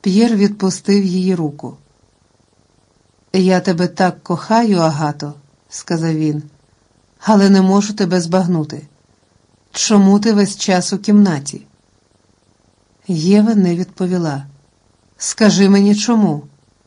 П'єр відпустив її руку. «Я тебе так кохаю, Агато», – сказав він, – «але не можу тебе збагнути. Чому ти весь час у кімнаті?» Єва не відповіла. «Скажи мені, чому?»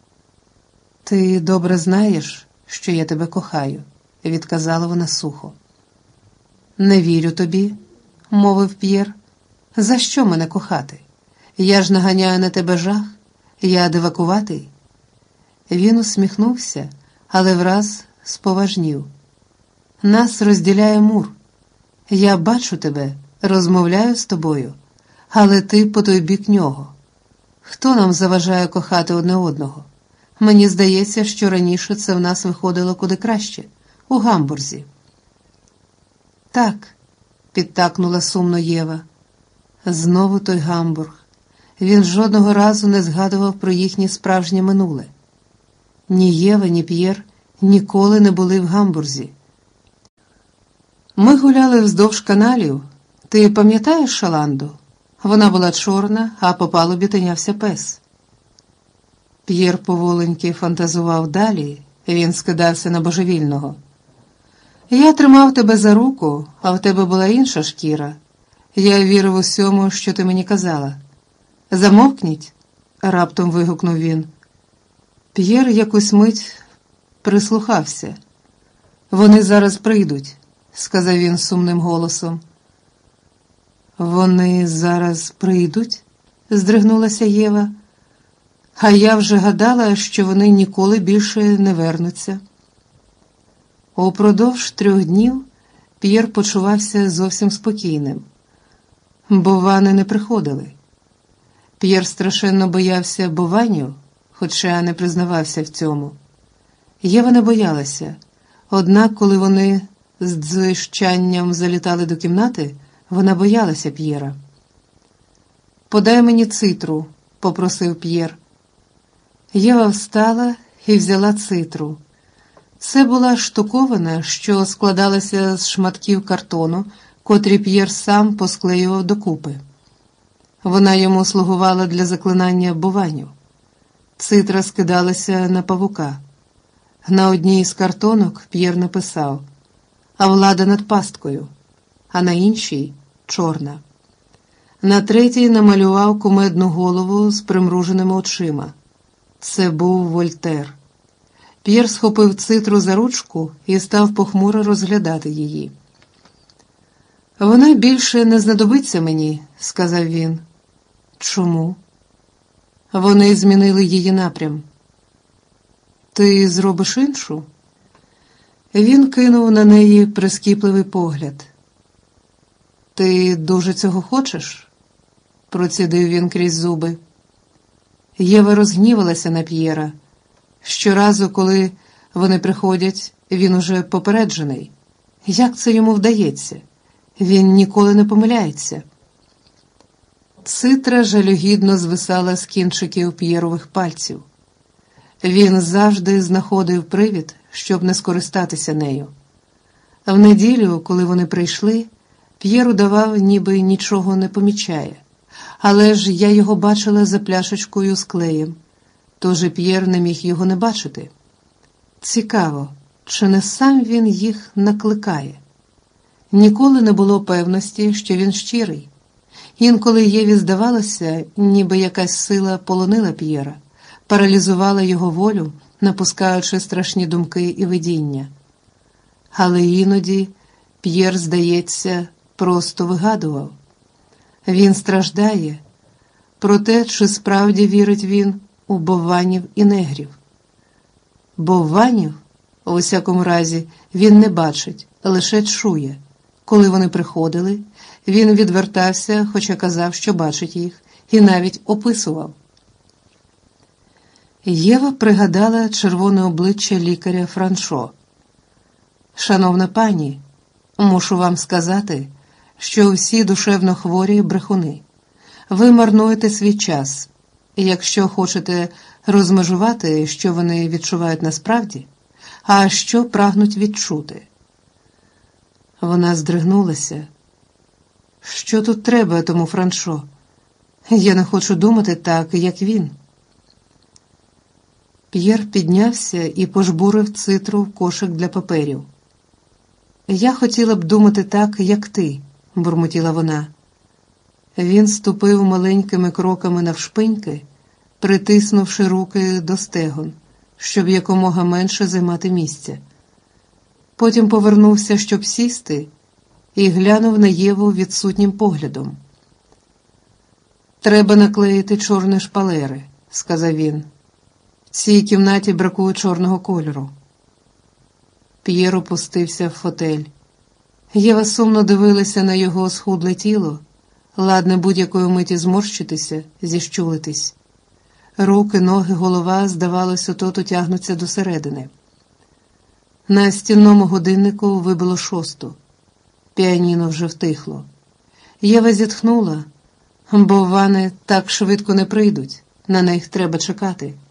«Ти добре знаєш, що я тебе кохаю», – відказала вона сухо. «Не вірю тобі», – мовив П'єр. «За що мене кохати? Я ж наганяю на тебе жах, я дивакуватий». Він усміхнувся, але враз споважнів. «Нас розділяє мур. Я бачу тебе, розмовляю з тобою, але ти по той бік нього. Хто нам заважає кохати одне одного? Мені здається, що раніше це в нас виходило куди краще, у Гамбурзі». «Так», – підтакнула сумно Єва. Знову той Гамбург. Він жодного разу не згадував про їхнє справжнє минуле. Ні Єва, ні П'єр ніколи не були в Гамбурзі. «Ми гуляли вздовж каналів. Ти пам'ятаєш Шаланду? Вона була чорна, а по палубі тинявся пес». П'єр поволеньки фантазував далі, він скидався на божевільного. «Я тримав тебе за руку, а в тебе була інша шкіра. Я вірив усьому, що ти мені казала». «Замовкніть!» – раптом вигукнув він. П'єр якусь мить прислухався. «Вони зараз прийдуть», – сказав він сумним голосом. «Вони зараз прийдуть?» – здригнулася Єва. «А я вже гадала, що вони ніколи більше не вернуться». Упродовж 3 днів П'єр почувався зовсім спокійним. Бовани не приходили. П'єр страшенно боявся бованів, хоча не признавався в цьому. Єва не боялася, однак, коли вони з дзижчанням залітали до кімнати, вона боялася П'єра. «Подай мені цитру», – попросив П'єр. Єва встала і взяла цитру. Це була штуковина, що складалася з шматків картону, котрі П'єр сам посклеював докупи. Вона йому слугувала для заклинання бованів. Цитра скидалася на павука. На одній з картонок П'єр написав «А влада над пасткою», а на іншій – «Чорна». На третій намалював кумедну голову з примруженими очима. Це був Вольтер. П'єр схопив цитру за ручку і став похмуро розглядати її. «Вона більше не знадобиться мені», – сказав він. «Чому?» «Вони змінили її напрям». «Ти зробиш іншу?» Він кинув на неї прискіпливий погляд. «Ти дуже цього хочеш?» – процідив він крізь зуби. Єва розгнівалася на П'єра. Щоразу, коли вони приходять, він уже попереджений. Як це йому вдається? Він ніколи не помиляється. Цитра жалюгідно звисала з кінчиків П'єрових пальців. Він завжди знаходив привід, щоб не скористатися нею. В неділю, коли вони прийшли, П'єр удавав, ніби нічого не помічає. Але ж я його бачила за пляшечкою з клеєм, тож і П'єр не міг його не бачити. Цікаво, чи не сам він їх накликає? Ніколи не було певності, що він щирий. Інколи Єві здавалося, ніби якась сила полонила П'єра, паралізувала його волю, напускаючи страшні думки і видіння. Але іноді П'єр, здається, просто вигадував. Він страждає, проте чи справді вірить він у бованів і негрів? Бованів, у всякому разі, він не бачить, лише чує. Коли вони приходили, він відвертався, хоча казав, що бачить їх, і навіть описував. Єва пригадала червоне обличчя лікаря Франшо. «Шановна пані, мушу вам сказати, що всі душевно хворі брехуни. Ви марнуєте свій час. Якщо хочете розмежувати, що вони відчувають насправді, а що прагнуть відчути». Вона здригнулася. «Що тут треба тому Франшо? Я не хочу думати так, як він». П'єр піднявся і пожбурив цитру в кошик для паперів. «Я хотіла б думати так, як ти», – бурмотіла вона. Він ступив маленькими кроками навшпиньки, притиснувши руки до стегон, щоб якомога менше займати місця. Потім повернувся, щоб сісти, і глянув на Єву відсутнім поглядом. «Треба наклеїти чорні шпалери», – сказав він. «В цій кімнаті бракує чорного кольору». П'єр опустився в фотель. Єва сумно дивилася на його схудле тіло, ладне будь-якої миті зморщитися, зіщулитись. Руки, ноги, голова, здавалось, ото тягнуться досередини. На стінному годиннику вибило 6. Піаніно вже втихло. Єва зітхнула, бо вани так швидко не прийдуть, на них треба чекати.